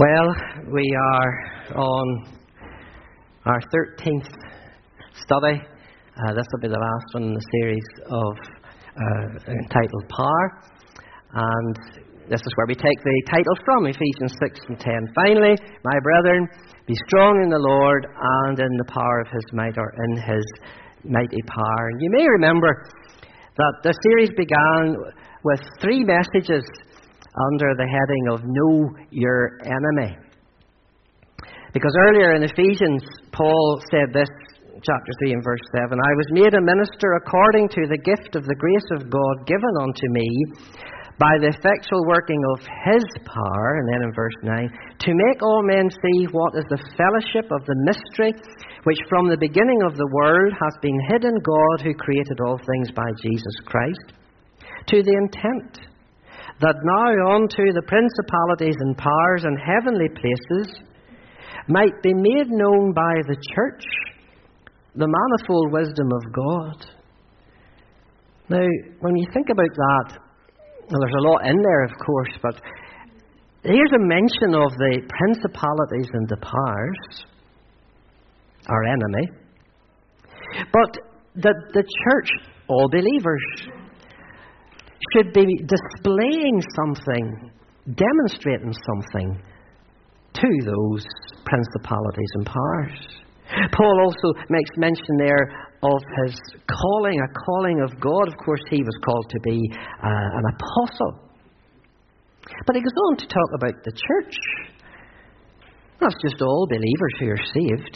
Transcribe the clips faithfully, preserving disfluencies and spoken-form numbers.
Well, we are on our thirteenth study. Uh, this will be the last one in the series of uh, entitled Power. And this is where we take the title from, Ephesians six and ten. Finally, my brethren, be strong in the Lord and in the power of His might, or in His mighty power. And you may remember that the series began with three messages under the heading of Know Your Enemy. Because earlier in Ephesians, Paul said this, chapter three and verse seven, I was made a minister according to the gift of the grace of God given unto me by the effectual working of His power, and then in verse nine, to make all men see what is the fellowship of the mystery, which from the beginning of the world hath been hid in God, who created all things by Jesus Christ, to the intent that now unto the principalities and powers and heavenly places might be made known by the church the manifold wisdom of God. Now, when you think about that, well, there's a lot in there, of course, but here's a mention of the principalities and the powers, our enemy, but that the church, all believers, should be displaying something, demonstrating something to those principalities and powers. Paul also makes mention there of his calling, a calling of God. Of course, he was called to be uh, an apostle. But he goes on to talk about the church. That's just all believers who are saved.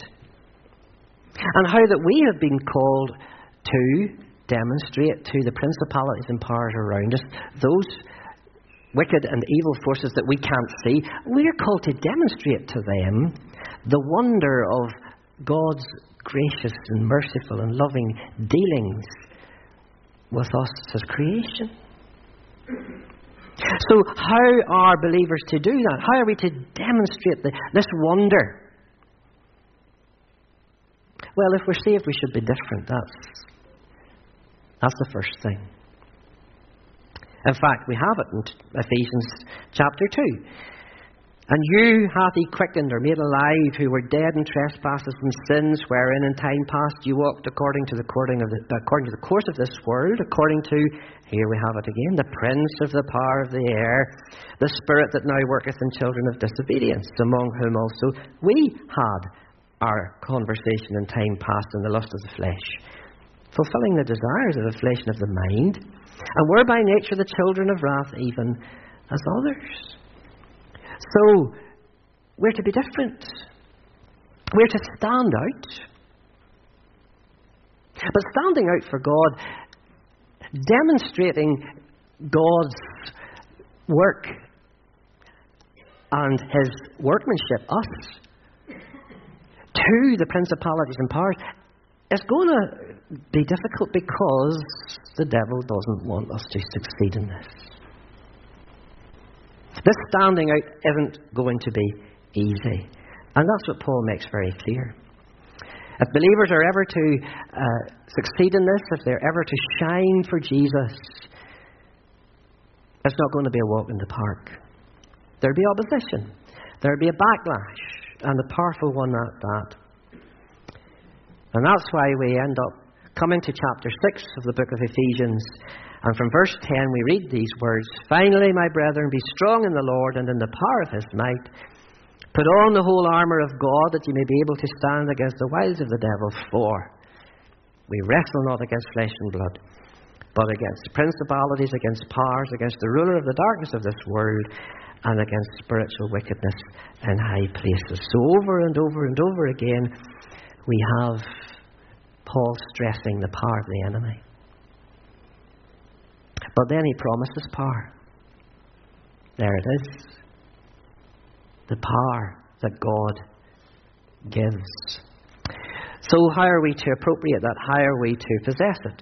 And how that we have been called to demonstrate to the principalities and powers around us, those wicked and evil forces that we can't see, we're called to demonstrate to them the wonder of God's gracious and merciful and loving dealings with us as creation. So how are believers to do that? How are we to demonstrate the, this wonder? Well, if we're saved, we should be different. That's That's the first thing. In fact, we have it in Ephesians chapter two. And you hath He quickened or made alive, who were dead in trespasses and sins, wherein in time past you walked according to the according of the, according to the course of this world, according to, here we have it again, the prince of the power of the air, the spirit that now worketh in children of disobedience, among whom also we had our conversation in time past in the lust of the flesh, fulfilling the desires of the flesh and of the mind, and were by nature the children of wrath, even as others. So, we're to be different. We're to stand out. But standing out for God, demonstrating God's work and His workmanship, us, to the principalities and powers, it's going to be difficult because the devil doesn't want us to succeed in this. This standing out isn't going to be easy. And that's what Paul makes very clear. If believers are ever to uh, succeed in this, if they're ever to shine for Jesus, it's not going to be a walk in the park. There'll be opposition. There'll be a backlash, and a powerful one at that. And that's why we end up coming to chapter six of the book of Ephesians. And from verse ten we read these words, Finally, my brethren, be strong in the Lord and in the power of His might. Put on the whole armour of God, that ye may be able to stand against the wiles of the devil. For we wrestle not against flesh and blood, but against principalities, against powers, against the ruler of the darkness of this world, and against spiritual wickedness in high places. So over and over and over again, we have Paul stressing the power of the enemy. But then he promises power. There it is. The power that God gives. So how are we to appropriate that? How are we to possess it?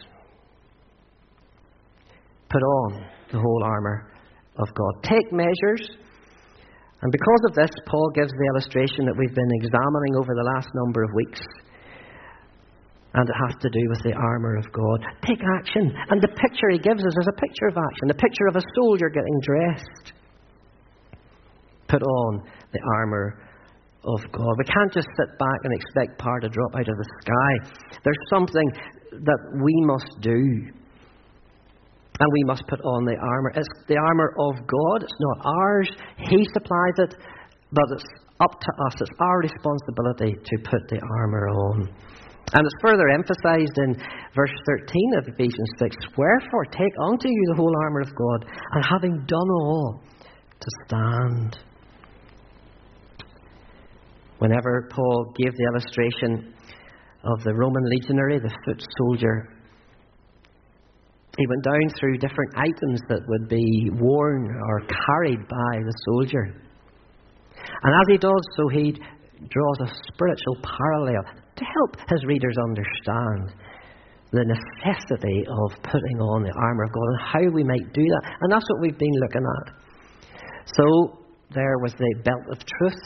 Put on the whole armour of God. Take measures. And because of this, Paul gives the illustration that we've been examining over the last number of weeks. And it has to do with the armour of God. Take action. And the picture he gives us is a picture of action. The picture of a soldier getting dressed. Put on the armour of God. We can't just sit back and expect power to drop out of the sky. There's something that we must do. And we must put on the armour. It's the armour of God. It's not ours. He supplies it. But it's up to us. It's our responsibility to put the armour on. And it's further emphasised in verse thirteen of Ephesians six. Wherefore take unto you the whole armour of God, and having done all, to stand. Whenever Paul gave the illustration of the Roman legionary, the foot soldier, he went down through different items that would be worn or carried by the soldier. And as he does so, he draws a spiritual parallel to help his readers understand the necessity of putting on the armour of God and how we might do that. And that's what we've been looking at. So there was the belt of truth.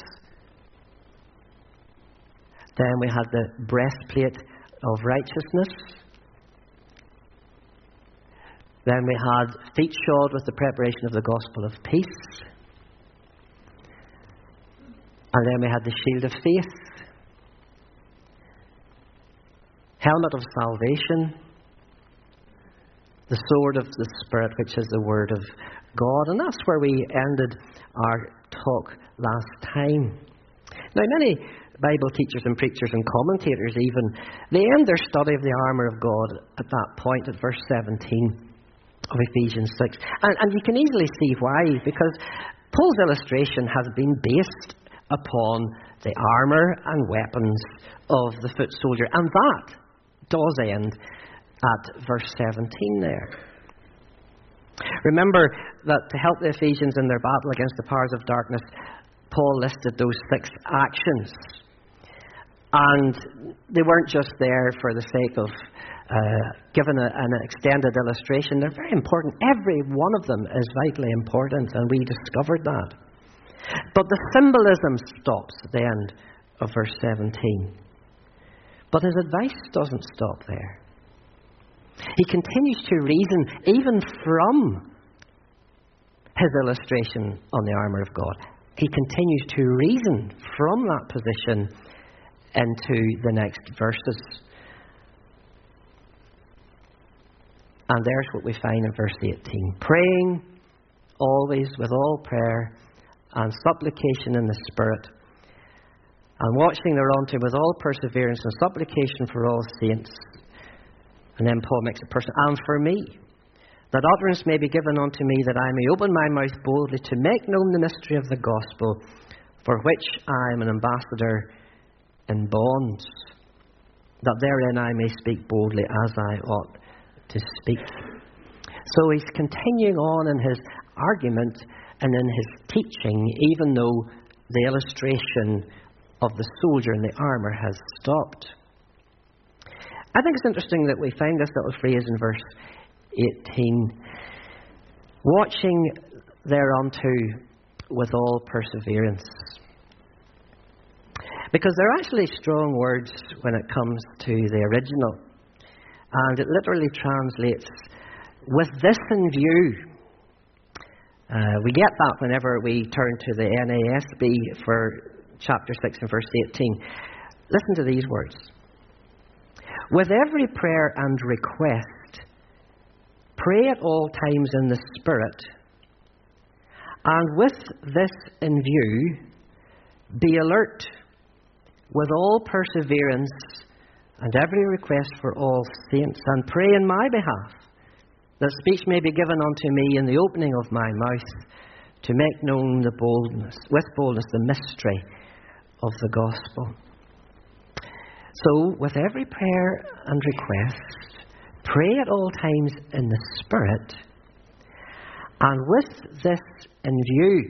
Then we had the breastplate of righteousness. Then we had feet shod with the preparation of the gospel of peace. And then we had the shield of faith. Helmet of salvation. The sword of the Spirit, which is the word of God. And that's where we ended our talk last time. Now, many Bible teachers and preachers and commentators even, they end their study of the armour of God at that point, at verse seventeen of Ephesians six. And, and you can easily see why, because Paul's illustration has been based upon the armour and weapons of the foot soldier. And that does end at verse seventeen there. Remember that to help the Ephesians in their battle against the powers of darkness, Paul listed those six actions. And they weren't just there for the sake of uh, giving a, an extended illustration. They're very important. Every one of them is vitally important, and we discovered that. But the symbolism stops at the end of verse seventeen. But his advice doesn't stop there. He continues to reason even from his illustration on the armour of God. He continues to reason from that position into the next verses. And there's what we find in verse eighteen. Praying always with all prayer and supplication in the Spirit, and watching thereunto with all perseverance and supplication for all saints. And then Paul makes it personal. And for me, that utterance may be given unto me, that I may open my mouth boldly to make known the mystery of the gospel, for which I am an ambassador in bonds, that therein I may speak boldly as I ought to speak. So he's continuing on in his argument and in his teaching, even though the illustration of the soldier in the armour has stopped. I think it's interesting that we find this little phrase in verse eighteen. Watching thereunto with all perseverance. Because they're actually strong words when it comes to the original. And it literally translates, with this in view. Uh, we get that whenever we turn to the N A S B for chapter six and verse eighteen. Listen to these words. With every prayer and request, pray at all times in the Spirit, and with this in view, be alert with all perseverance and every request for all saints, and pray in my behalf, that speech may be given unto me in the opening of my mouth, to make known the boldness, with boldness, the mystery of the gospel. So, with every prayer and request, pray at all times in the Spirit, and with this in view,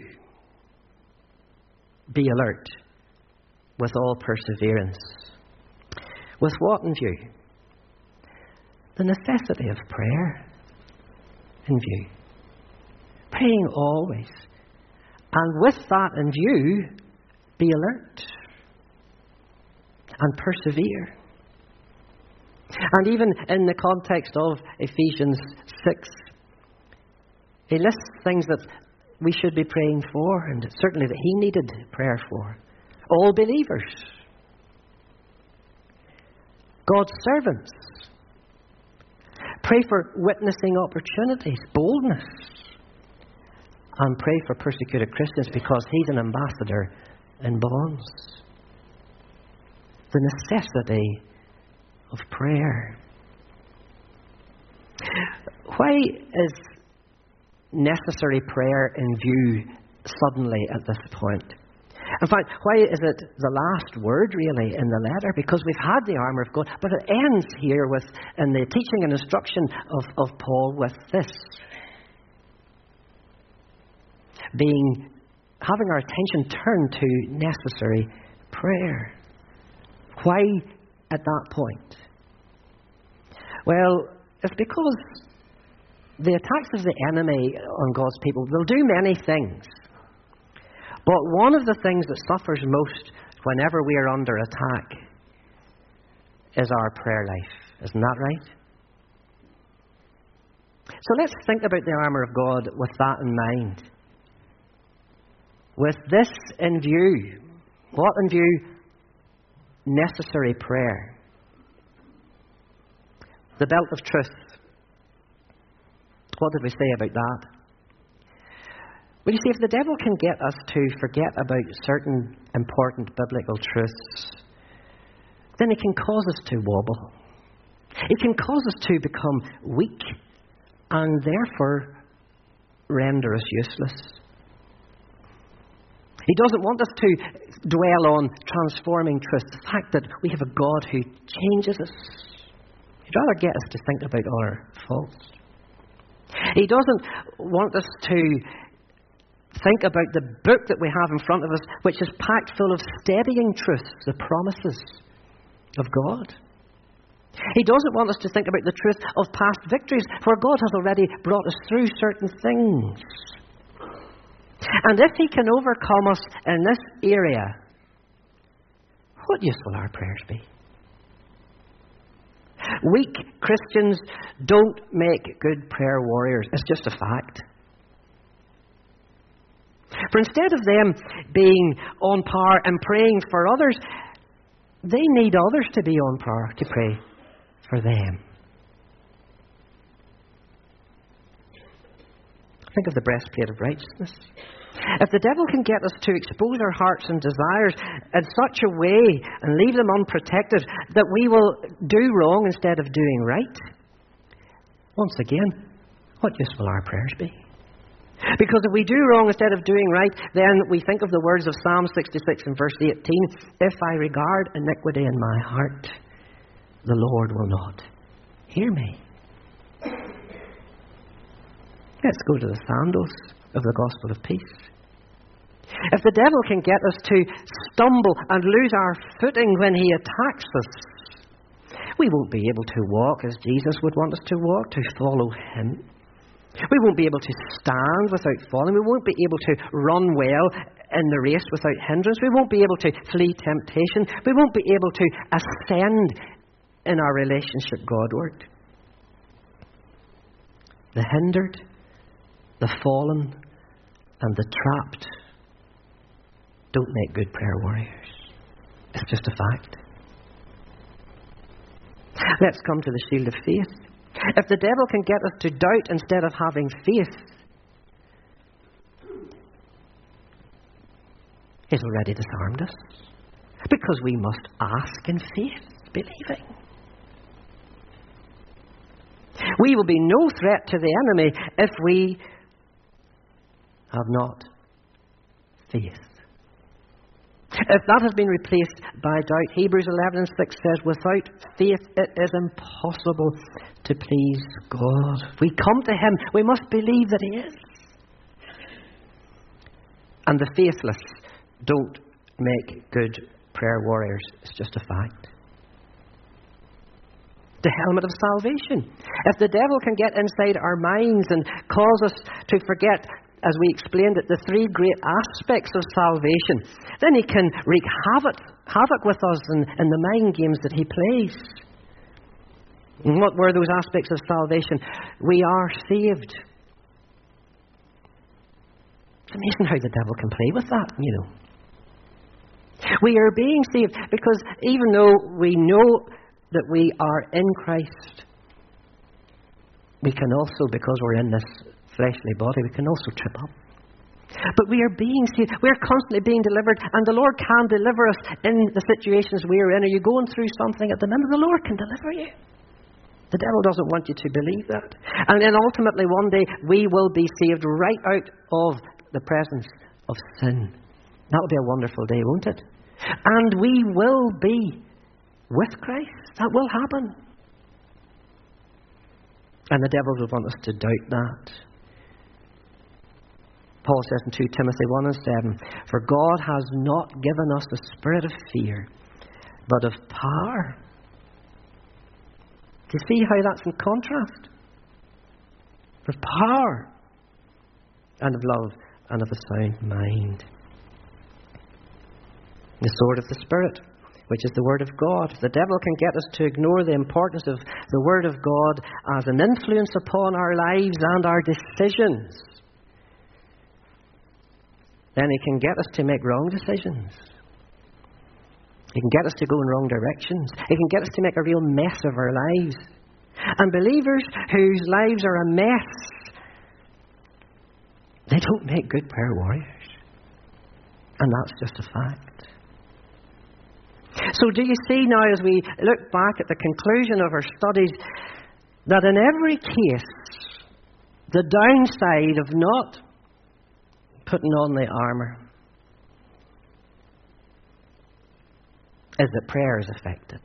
be alert with all perseverance. With what in view? The necessity of prayer in view. Praying always. And with that in view, be alert and persevere. And even in the context of Ephesians six, he lists things that we should be praying for, and certainly that he needed prayer for. All believers. God's servants. Pray for witnessing opportunities, boldness. And pray for persecuted Christians because he's an ambassador in bonds. The necessity of prayer. Why is necessary prayer in view suddenly at this point? In fact, why is it the last word really in the letter? Because we've had the armour of God, but it ends here with, in the teaching and instruction of, of Paul, with this. Being, having our attention turned to necessary prayer. Why at that point? Well, it's because the attacks of the enemy on God's people, they'll do many things. But one of the things that suffers most whenever we are under attack is our prayer life. Isn't that right? So let's think about the armour of God with that in mind. With this in view. What in view? Necessary prayer. The belt of truth. What did we say about that? Well, you see, if the devil can get us to forget about certain important biblical truths, then he can cause us to wobble. He can cause us to become weak and therefore render us useless. He doesn't want us to dwell on transforming truth, the fact that we have a God who changes us. He'd rather get us to think about our faults. He doesn't want us to think about the book that we have in front of us, which is packed full of steadying truths, the promises of God. He doesn't want us to think about the truth of past victories, for God has already brought us through certain things. And if he can overcome us in this area, what use will our prayers be? Weak Christians don't make good prayer warriors. It's just a fact. For instead of them being on par and praying for others, they need others to be on par to pray for them. Think of the breastplate of righteousness. If the devil can get us to expose our hearts and desires in such a way and leave them unprotected that we will do wrong instead of doing right, once again, what use will our prayers be? Because if we do wrong instead of doing right, then we think of the words of Psalm sixty-six and verse eighteen, if I regard iniquity in my heart, the Lord will not hear me. Let's go to the sandals of the gospel of peace. If the devil can get us to stumble and lose our footing when he attacks us, we won't be able to walk as Jesus would want us to walk, to follow him. We won't be able to stand without falling. We won't be able to run well in the race without hindrance. We won't be able to flee temptation. We won't be able to ascend in our relationship Godward. The hindered, the fallen, and the trapped don't make good prayer warriors. It's just a fact. Let's come to the shield of faith. If the devil can get us to doubt instead of having faith, he's already disarmed us. Because we must ask in faith, believing. We will be no threat to the enemy if we have not faith. If that has been replaced by doubt, Hebrews eleven and six says, without faith it is impossible to please God. If we come to him, we must believe that he is. And the faithless don't make good prayer warriors. It's just a fact. The helmet of salvation. If the devil can get inside our minds and cause us to forget, as we explained it, the three great aspects of salvation, then he can wreak havoc, havoc with us in, in the mind games that he plays. And what were those aspects of salvation? We are saved. It's amazing how the devil can play with that, you know. We are being saved because even though we know that we are in Christ, we can also, because we're in this fleshly body, we can also trip up. But we are being saved. We're constantly being delivered, and the Lord can deliver us in the situations we are in. Are you going through something at the minute? The Lord can deliver you. The devil doesn't want you to believe that. And then ultimately one day we will be saved right out of the presence of sin. That will be a wonderful day, won't it? And we will be with Christ. That will happen. And the devil will want us to doubt that. Paul says in Second Timothy one and seven, "For God has not given us a spirit of fear, but of power." Do you see how that's in contrast? Of power, and of love, and of a sound mind. The sword of the Spirit, which is the Word of God. The devil can get us to ignore the importance of the Word of God as an influence upon our lives and our decisions. Then he can get us to make wrong decisions. He can get us to go in wrong directions. He can get us to make a real mess of our lives. And believers whose lives are a mess, they don't make good prayer warriors. And that's just a fact. So do you see now, as we look back at the conclusion of our studies, that in every case, the downside of not putting on the armour is that prayer is affected.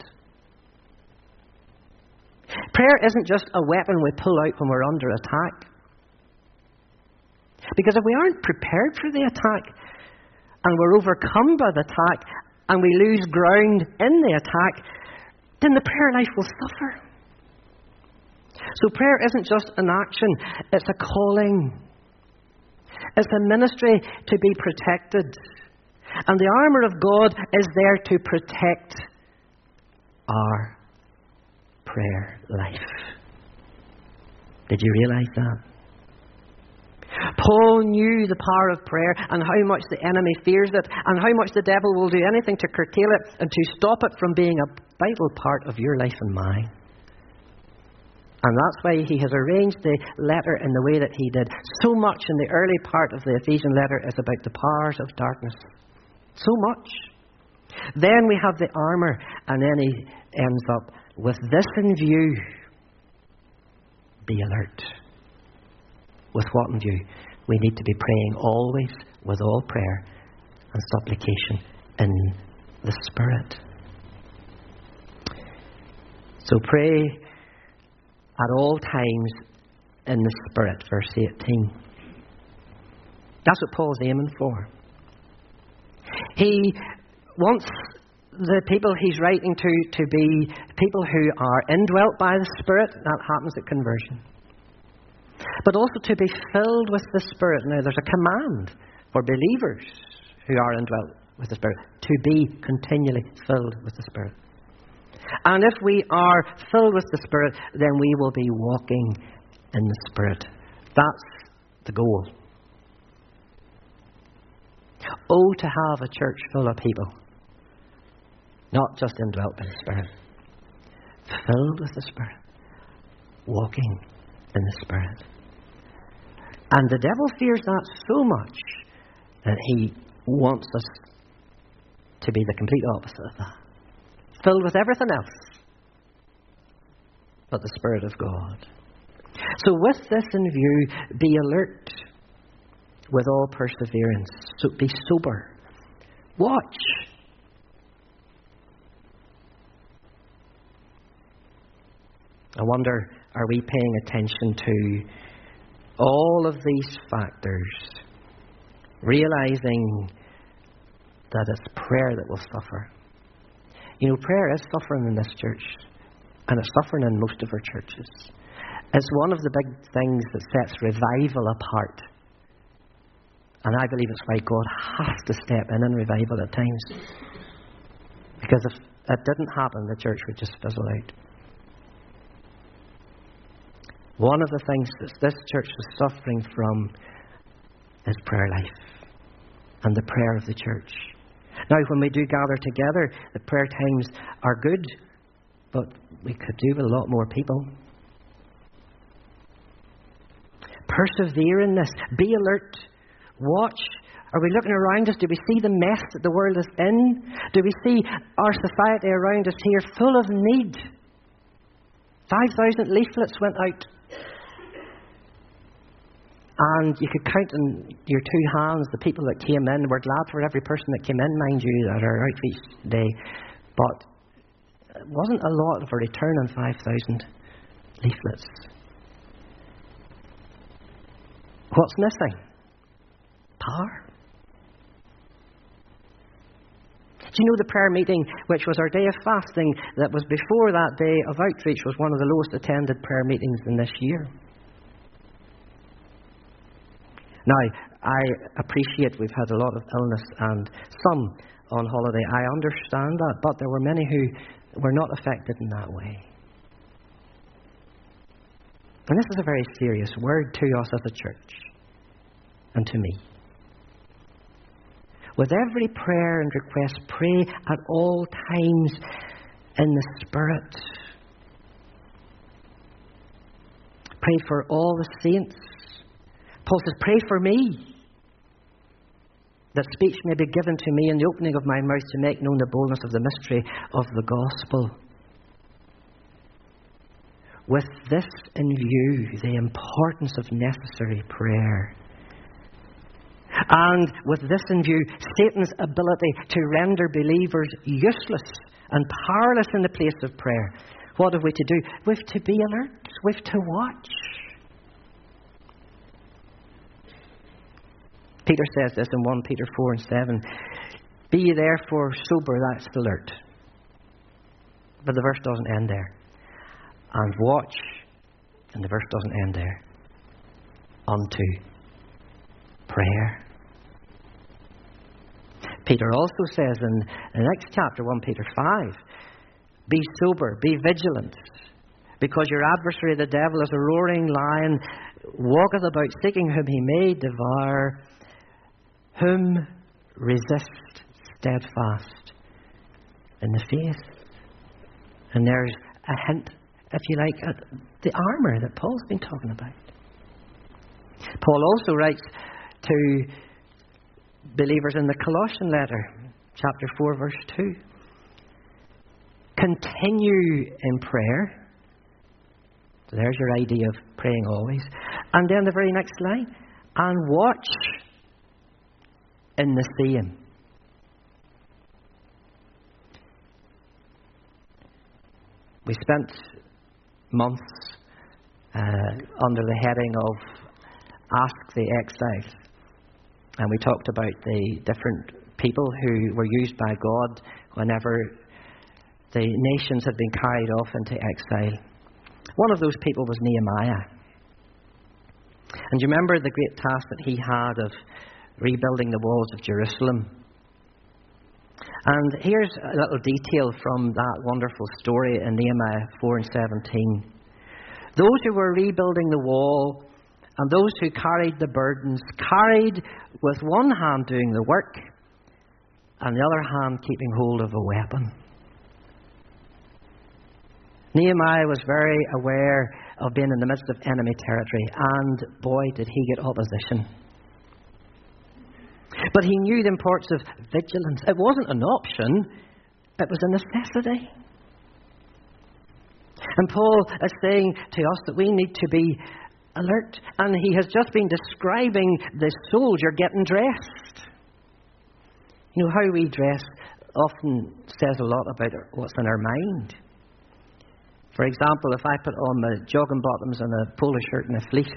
Prayer isn't just a weapon we pull out when we're under attack. Because if we aren't prepared for the attack, and we're overcome by the attack, and we lose ground in the attack, then the prayer life will suffer. So prayer isn't just an action, it's a calling. It's a ministry to be protected. And the armour of God is there to protect our prayer life. Did you realise that? Paul knew the power of prayer and how much the enemy fears it and how much the devil will do anything to curtail it and to stop it from being a vital part of your life and mine. And that's why he has arranged the letter in the way that he did. So much in the early part of the Ephesian letter is about the powers of darkness. So much. Then we have the armour, and then he ends up with this in view. Be alert. With what in view? We need to be praying always with all prayer and supplication in the Spirit. So pray at all times in the Spirit, verse eighteen. That's what Paul's aiming for. He wants the people he's writing to to be people who are indwelt by the Spirit. That happens at conversion. But also to be filled with the Spirit. Now there's a command for believers who are indwelt with the Spirit to be continually filled with the Spirit. And if we are filled with the Spirit, then we will be walking in the Spirit. That's the goal. Oh, to have a church full of people, not just indwelt by the Spirit, filled with the Spirit, walking in the Spirit. And the devil fears that so much that he wants us to be the complete opposite of that. Filled with everything else but the Spirit of God. So with this in view, be alert with all perseverance. So be sober. Watch. I wonder, are we paying attention to all of these factors, realizing that it's prayer that will suffer? You know, prayer is suffering in this church, and it's suffering in most of our churches. It's one of the big things that sets revival apart. And I believe it's why God has to step in in revival at times. Because if it didn't happen, the church would just fizzle out. One of the things that this church is suffering from his prayer life and the prayer of the church. Now, when we do gather together, the prayer times are good, but we could do with a lot more people. Persevere in this. Be alert. Watch. Are we looking around us? Do we see the mess that the world is in? Do we see our society around us here full of need? five thousand leaflets went out. And you could count in your two hands the people that came in. We're glad for every person that came in, mind you, at our outreach day. But it wasn't a lot of a return on five thousand leaflets. What's missing? Power. Do you know the prayer meeting, which was our day of fasting, that was before that day of outreach, was one of the lowest attended prayer meetings in this year? Now, I appreciate we've had a lot of illness and some on holiday. I understand that, but there were many who were not affected in that way. And this is a very serious word to us as a church and to me. With every prayer and request, pray at all times in the Spirit. Pray for all the saints. Paul says, pray for me, that speech may be given to me in the opening of my mouth to make known the boldness of the mystery of the gospel. With this in view, the importance of necessary prayer. And with this in view, Satan's ability to render believers useless and powerless in the place of prayer. What have we to do? We have to be alert. We have to watch. Peter says this in First Peter four and seven. Be ye therefore sober, that's alert. But the verse doesn't end there. And watch, and the verse doesn't end there. Unto prayer. Peter also says in the next chapter, First Peter five, be sober, be vigilant, because your adversary the devil is a roaring lion, walketh about seeking whom he may devour, whom resist steadfast in the faith. And there's a hint, if you like, at the armour that Paul's been talking about. Paul also writes to believers in the Colossian letter, chapter four, verse two. Continue in prayer. So there's your idea of praying always. And then the very next line, and watch in the same. We spent months uh, under the heading of Ask the Exiles. And we talked about the different people who were used by God whenever the nations had been carried off into exile. One of those people was Nehemiah. And you remember the great task that he had of rebuilding the walls of Jerusalem. And here's a little detail from that wonderful story in Nehemiah four and seventeen. Those who were rebuilding the wall and those who carried the burdens carried with one hand doing the work and the other hand keeping hold of a weapon. Nehemiah was very aware of being in the midst of enemy territory, and boy, did he get opposition. But he knew the importance of vigilance. It wasn't an option, it was a necessity. And Paul is saying to us that we need to be alert. And he has just been describing the soldier getting dressed. You know, how we dress often says a lot about what's in our mind. For example, if I put on my jogging bottoms and a polo shirt and a fleece,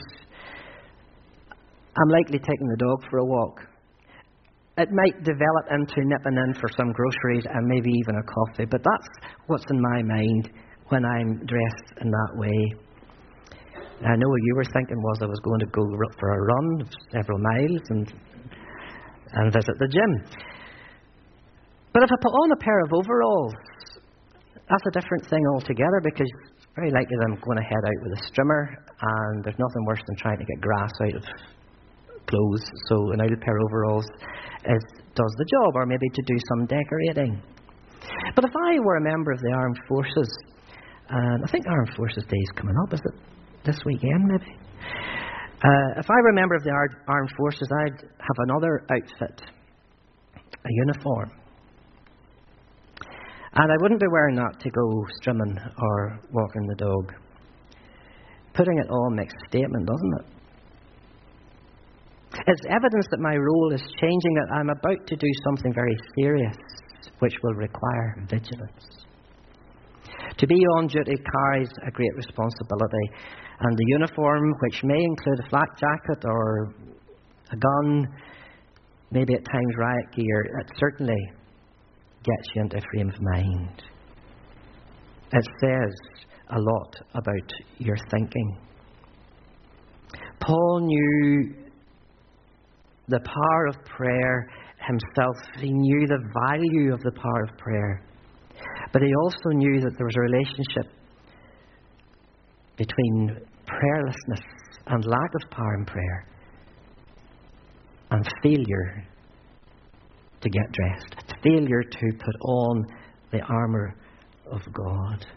I'm likely taking the dog for a walk. It might develop into nipping in for some groceries and maybe even a coffee, but that's what's in my mind when I'm dressed in that way. I know what you were thinking was I was going to go for a run of several miles and and visit the gym. But if I put on a pair of overalls, that's a different thing altogether, because it's very likely that I'm going to head out with a strimmer, and there's nothing worse than trying to get grass out of clothes, so an outer pair of overalls is, does the job, or maybe to do some decorating. But if I were a member of the armed forces, and I think Armed Forces Day is coming up, is it this weekend maybe? Uh, if I were a member of the ar- armed forces, I'd have another outfit, a uniform. And I wouldn't be wearing that to go strimming or walking the dog. Putting it on makes a statement, doesn't it? It's evidence that my role is changing, that I'm about to do something very serious, which will require vigilance. To be on duty carries a great responsibility, and the uniform, which may include a flak jacket or a gun, maybe at times riot gear, it certainly gets you into a frame of mind. It says a lot about your thinking. Paul knew the power of prayer himself. He knew the value of the power of prayer. But he also knew that there was a relationship between prayerlessness and lack of power in prayer and failure to get dressed, failure to put on the armour of God.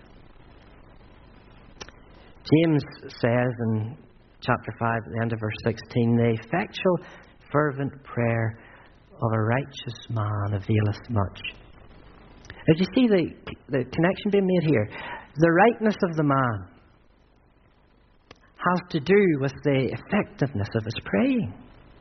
James says in chapter five, at the end of verse sixteen, the effectual, fervent prayer of a righteous man availeth much. Now, do you see the, the connection being made here? The rightness of the man has to do with the effectiveness of his praying.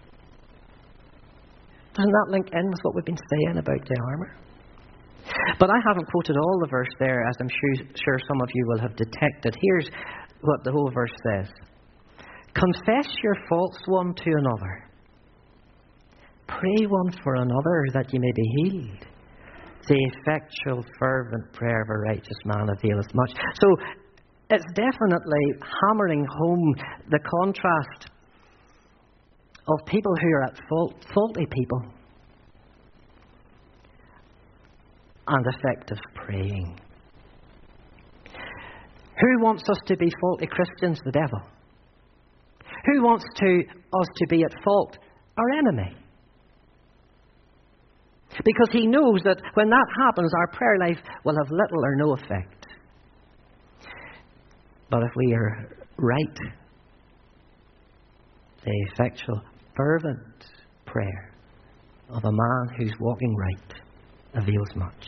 Doesn't that link in with what we've been saying about the armour? But I haven't quoted all the verse there, as I'm sure, sure some of you will have detected. Here's what the whole verse says. Confess your faults one to another. Pray one for another that you may be healed. The effectual, fervent prayer of a righteous man availeth much. So it's definitely hammering home the contrast of people who are at fault, faulty people, and effective praying. Who wants us to be faulty Christians? The devil. Who wants to us to be at fault? Our enemy. Because he knows that when that happens, our prayer life will have little or no effect. But if we are right, the effectual, fervent prayer of a man who's walking right avails much.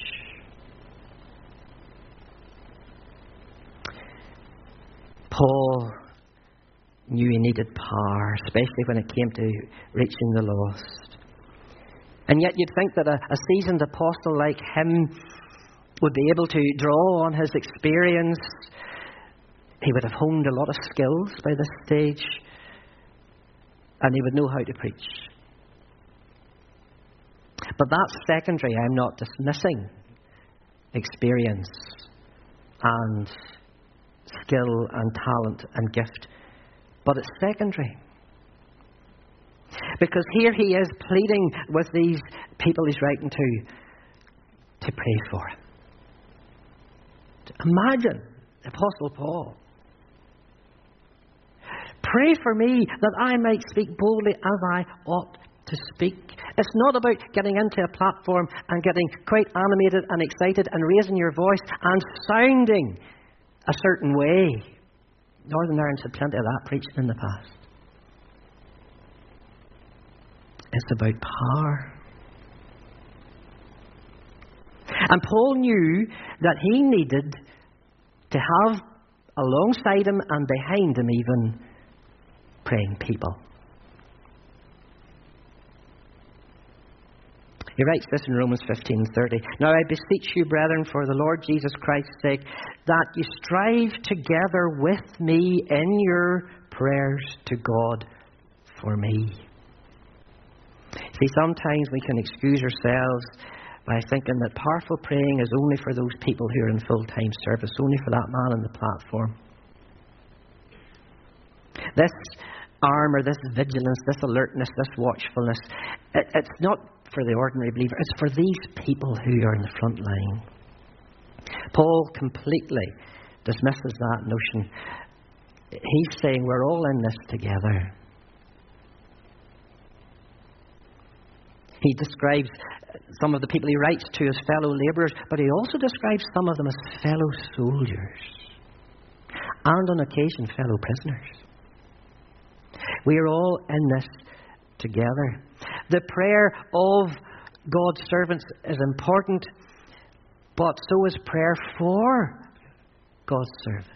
Paul knew he needed power, especially when it came to reaching the lost. And yet you'd think that a, a seasoned apostle like him would be able to draw on his experience. He would have honed a lot of skills by this stage, and he would know how to preach. But that's secondary. I'm not dismissing experience and skill and talent and gift. But it's secondary. Because here he is pleading with these people he's writing to, to pray for. Imagine Apostle Paul. Pray for me that I might speak boldly as I ought to speak. It's not about getting into a platform and getting quite animated and excited and raising your voice and sounding a certain way. Northern Ireland's had plenty of that preaching in the past. It's about power. And Paul knew that he needed to have alongside him and behind him even praying people. He writes this in Romans fifteen thirty. Now I beseech you, brethren, for the Lord Jesus Christ's sake, that you strive together with me in your prayers to God for me. See, sometimes we can excuse ourselves by thinking that powerful praying is only for those people who are in full-time service, only for that man on the platform. This armour, this vigilance, this alertness, this watchfulness, it, it's not for the ordinary believer, it's for these people who are in the front line. Paul completely dismisses that notion. He's saying we're all in this together. He describes some of the people he writes to as fellow labourers, but he also describes some of them as fellow soldiers and on occasion fellow prisoners. We are all in this together. The prayer of God's servants is important, but so is prayer for God's servants.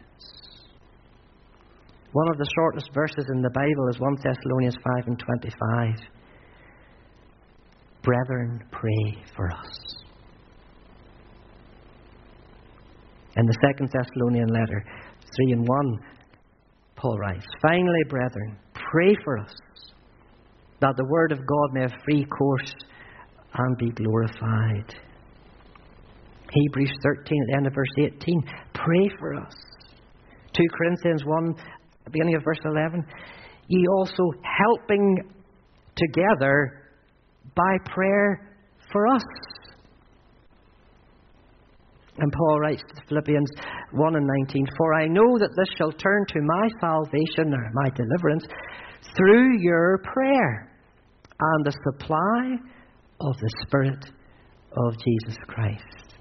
One of the shortest verses in the Bible is First Thessalonians five and twenty-five. Brethren, pray for us. In the Second Thessalonian letter, three and one, Paul writes, finally, brethren, pray for us, that the word of God may have free course and be glorified. Hebrews thirteen, at the end of verse eighteen, pray for us. Second Corinthians one, beginning of verse eleven, ye also helping together by prayer for us. And Paul writes to Philippians one and nineteen, for I know that this shall turn to my salvation, or my deliverance, through your prayer and the supply of the Spirit of Jesus Christ.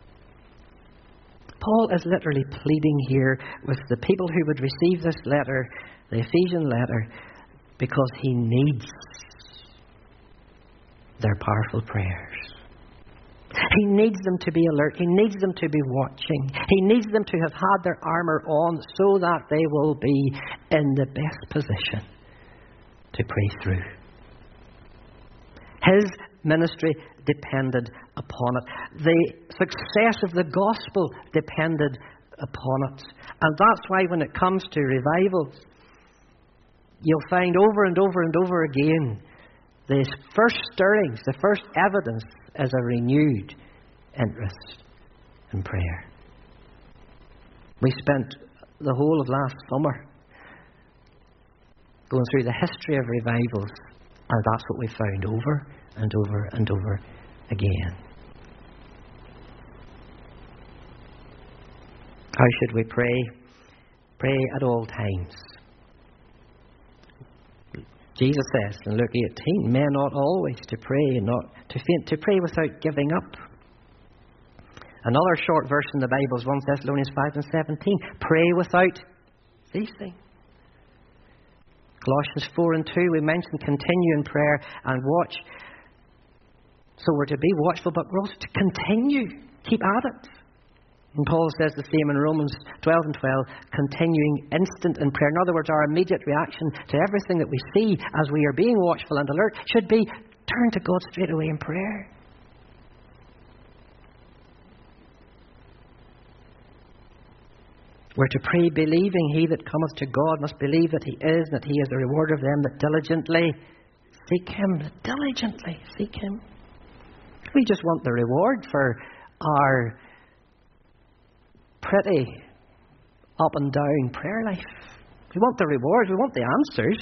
Paul is literally pleading here with the people who would receive this letter, the Ephesian letter, because he needs their powerful prayers. He needs them to be alert. He needs them to be watching. He needs them to have had their armour on so that they will be in the best position to pray through. His ministry depended upon it. The success of the gospel depended upon it. And that's why when it comes to revivals, you'll find over and over and over again the first stirrings, the first evidence is a renewed interest in prayer. We spent the whole of last summer going through the history of revivals, and that's what we found over and over and over again. How should we pray? Pray at all times. Jesus says in Luke eighteen, men ought always to pray and not to faint, to pray without giving up. Another short verse in the Bible is First Thessalonians five and seventeen, pray without ceasing. Colossians four and two, we mentioned continue in prayer and watch. So we're to be watchful, but we're also to continue, keep at it. And Paul says the same in Romans twelve and twelve, continuing instant in prayer. In other words, our immediate reaction to everything that we see as we are being watchful and alert should be turn to God straight away in prayer. We're to pray believing he that cometh to God must believe that he is, and that he is the rewarder of them that diligently seek him. That diligently seek him. We just want the reward for our pretty up and down prayer life. We want the rewards, we want the answers.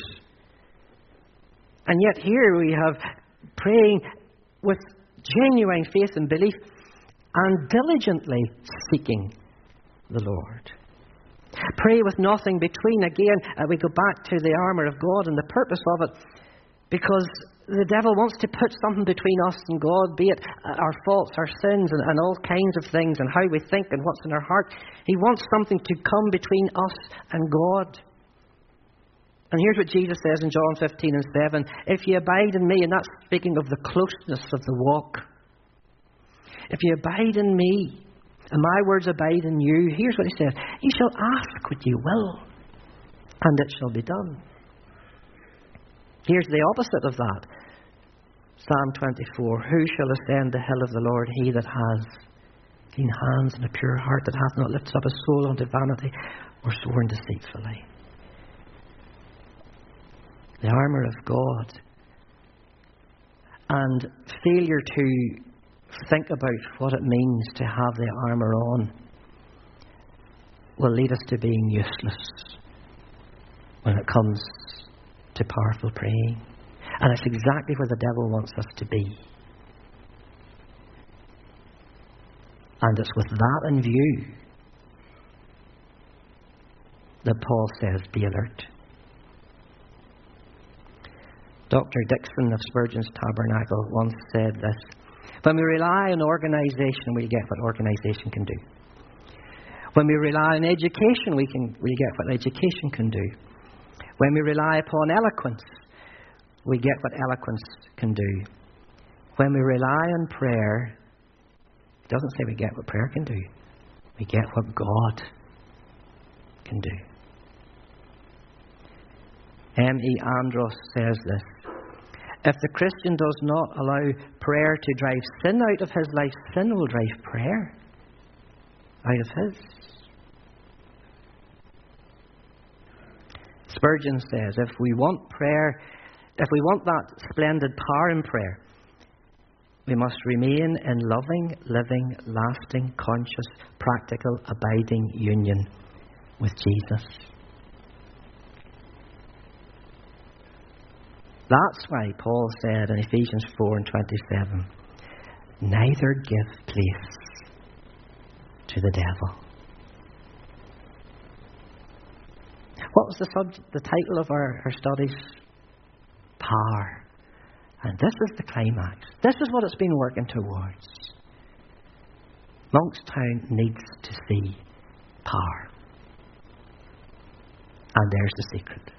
And yet here we have praying with genuine faith and belief and diligently seeking the Lord. Pray with nothing between. Again, uh, we go back to the armour of God and the purpose of it, because the devil wants to put something between us and God, be it our faults, our sins, and, and all kinds of things, and how we think and what's in our heart. He wants something to come between us and God. And here's what Jesus says in John fifteen and seven. If you abide in me, and that's speaking of the closeness of the walk. If you abide in me, and my words abide in you, here's what he says. You shall ask what you will, and it shall be done. Here's the opposite of that. Psalm twenty-four. Who shall ascend the hill of the Lord? He that has clean hands and a pure heart, that hath not lifted up his soul unto vanity, or sworn deceitfully. The armour of God. And failure to think about what it means to have the armour on will lead us to being useless when it comes to powerful praying. And it's exactly where the devil wants us to be. And it's with that in view that Paul says, be alert. Doctor Dixon of Spurgeon's Tabernacle once said this: when we rely on organisation, we get what organisation can do. When we rely on education, we can we get what education can do. When we rely upon eloquence, we get what eloquence can do. When we rely on prayer, it doesn't say we get what prayer can do. We get what God can do. M E Andros says this: if the Christian does not allow prayer to drive sin out of his life, sin will drive prayer out of his. Spurgeon says, if we want prayer, if we want that splendid power in prayer, we must remain in loving, living, lasting, conscious, practical, abiding union with Jesus. That's why Paul said in Ephesians four and twenty-seven, neither give place to the devil. What was the subject, the title of our, our studies? Power. And this is the climax. This is what it's been working towards. Monkstown needs to see power. And there's the secret.